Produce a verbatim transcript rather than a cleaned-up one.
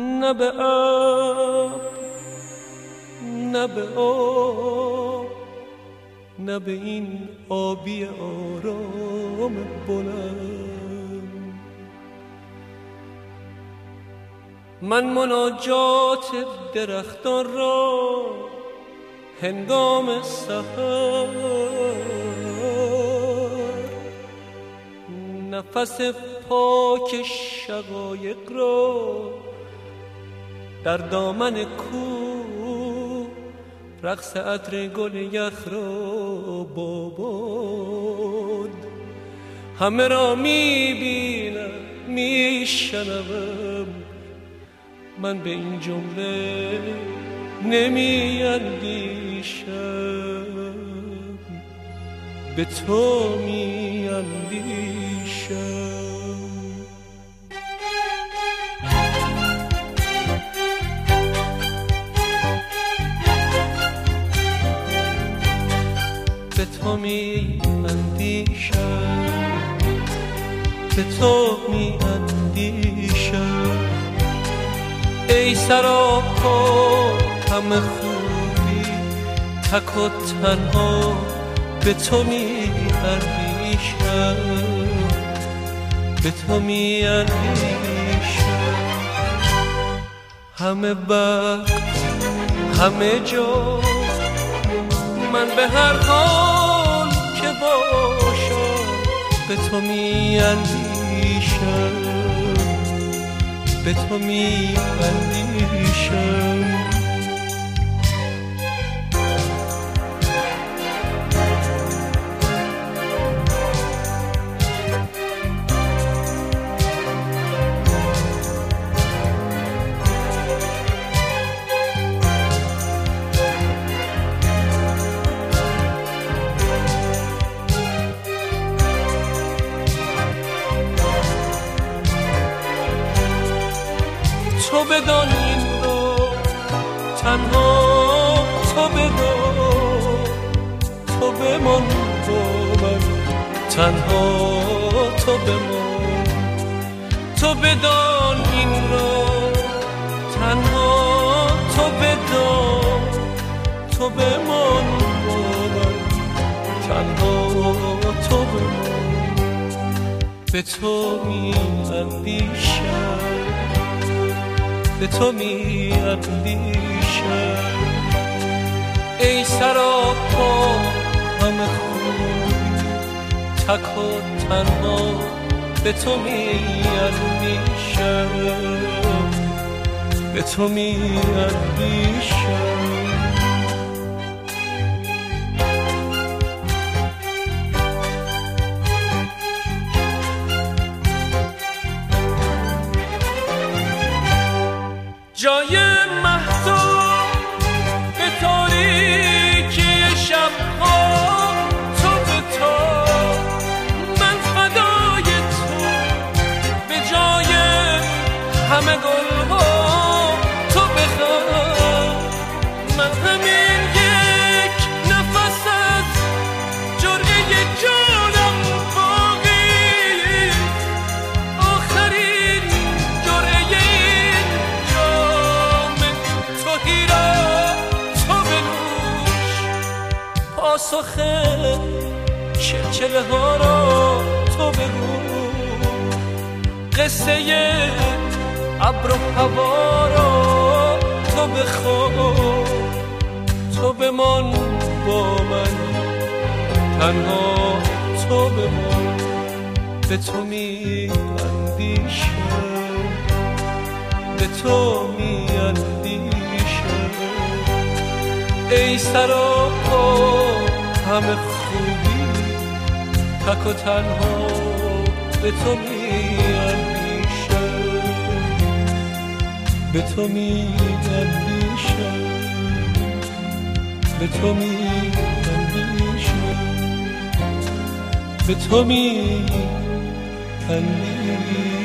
نه به آب نه به آب نه به این آبی آرام بلند. من مناجات درختان را هنگام سحر، نفس پاک شقایق را در دامن کوه، رقص عطر گل یخ را باباد. همه را میبینم میشنوم، من به این جمله نمی اندیشم، به تو می اندیشم. به تو می اندیشم، به تو می اندیشم. ای سراپا همه خوبی، تک و تنها به تو می اندیشم، به تو می اندیشم. همه وقت همه جا من به هر حال که باشم به تو می اندیشم، به تو می اندیشم. تو بدان این رو تنها، تو بدان، تو بمان با من تنها، تو بمان. تو بدان این رو تنها، تو بدان، تو بمان با من تنها، تو بمان. به تو می اندیشم، به تو می اندیشم. ای سراپا همه خوبی، تک و تنها به تو می اندیشم، به تو می اندیشم. جای مهتاب به تاریکی شبها، تو به تو من فدای تو. به جای همه گلها تو بخواه، من همین یک نفس از جرعه جانم باقی. آخرین جرعه این توهی را تو بنوش، پاسخ چلچله ها را تو بگو. قصه ابر و هوا را تو بخواه، تو بمان با من تنها، تو بمان. به تو می اندیشم، به تو می اندیشم. ای سراپا همه خوبی، تک و تنها به تو می اندیشم، به تو می اندیشم، به تو می اندیشم، به تو می اندیشم.